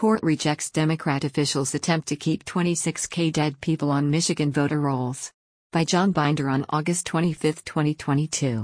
Court rejects Democrat officials' attempt to keep 26K dead people on Michigan voter rolls. By John Binder on August 25, 2022.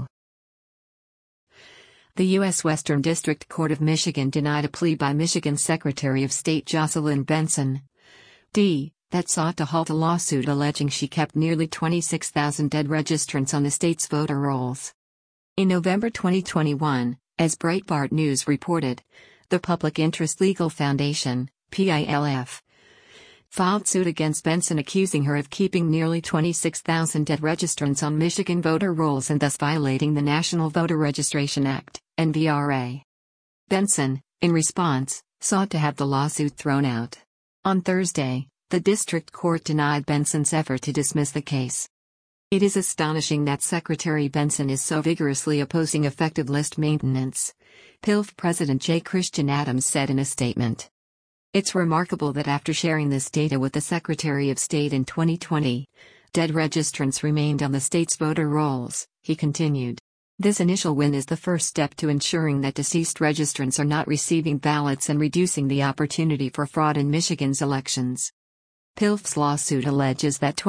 The U.S. Western District Court of Michigan denied a plea by Michigan Secretary of State Jocelyn Benson, D., that sought to halt a lawsuit alleging she kept nearly 26,000 dead registrants on the state's voter rolls. In November 2021, as Breitbart News reported, the Public Interest Legal Foundation, PILF, filed suit against Benson accusing her of keeping nearly 26,000 dead registrants on Michigan voter rolls and thus violating the National Voter Registration Act, NVRA. Benson, in response, sought to have the lawsuit thrown out. On Thursday, the district court denied Benson's effort to dismiss the case. It is astonishing that Secretary Benson is so vigorously opposing effective list maintenance, PILF President J. Christian Adams said in a statement. It's remarkable that after sharing this data with the Secretary of State in 2020, dead registrants remained on the state's voter rolls, he continued. This initial win is the first step to ensuring that deceased registrants are not receiving ballots and reducing the opportunity for fraud in Michigan's elections. PILF's lawsuit alleges that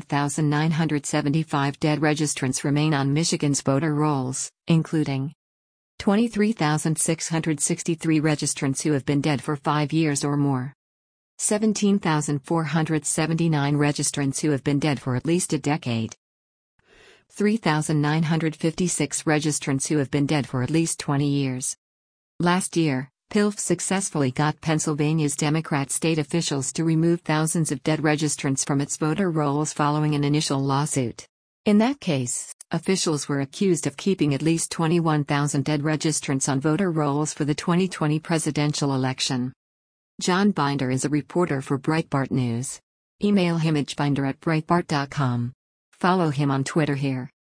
25,975 dead registrants remain on Michigan's voter rolls, including 23,663 registrants who have been dead for 5 years or more, 17,479 registrants who have been dead for at least a decade, 3,956 registrants who have been dead for at least 20 years. Last year, PILF successfully got Pennsylvania's Democrat state officials to remove thousands of dead registrants from its voter rolls following an initial lawsuit. In that case, officials were accused of keeping at least 21,000 dead registrants on voter rolls for the 2020 presidential election. John Binder is a reporter for Breitbart News. Email him at binder@breitbart.com. Follow him on Twitter here.